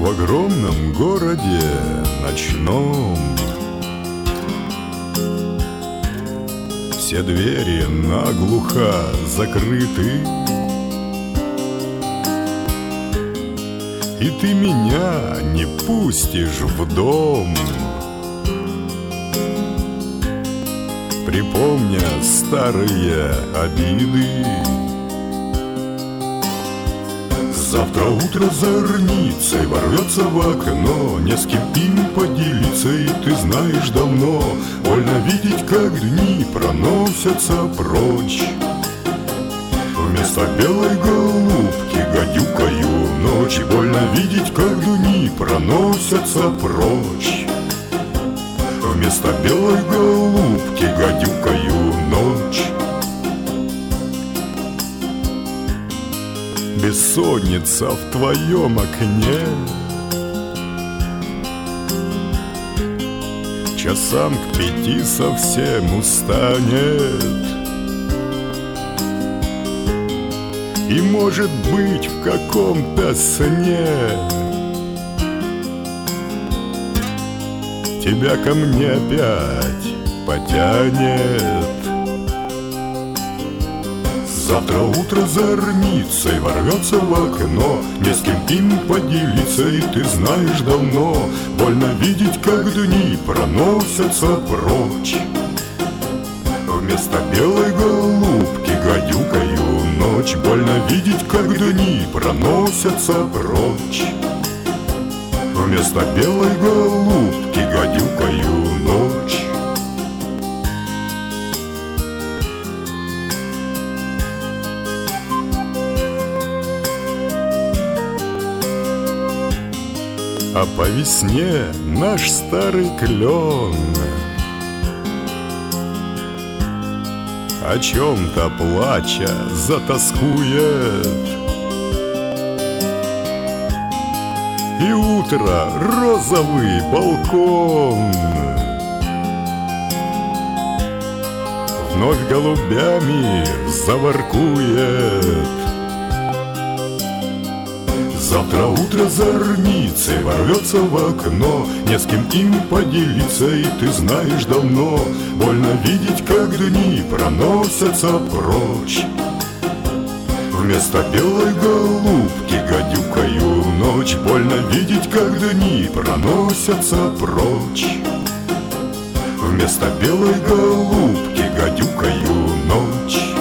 В огромном городе ночном все двери наглухо закрыты, и ты меня не пустишь в дом, припомня старые обиды. Завтра утро зорницей ворвется в окно, не с кем им поделиться, и ты знаешь давно. Больно видеть, как дни проносятся прочь. Вместо белой голубки гадюкаю ночь. Больно видеть, как дни проносятся прочь. Вместо белой голубки гадюкаю ночь. Бессонница в твоем окне часам к 5 совсем устанет. И, может быть, в каком-то сне тебя ко мне опять потянет. Завтра утро зорницей ворвется в окно, не с кем им поделиться, и ты знаешь давно. Больно видеть, как дни проносятся прочь. Вместо белой голубки гадюкаю ночь. Больно видеть, как дни проносятся прочь. Вместо белой голубки гадюкаю ночь. А по весне наш старый клен о чем-то плача затоскует. И утро розовый балкон вновь голубями заворкует. Завтра утро зорницей ворвется в окно, не с кем им поделиться, и ты знаешь давно. Больно видеть, как дни проносятся прочь. Вместо белой голубки гадюкаю ночь. Больно видеть, как дни проносятся прочь. Вместо белой голубки гадюкаю ночь.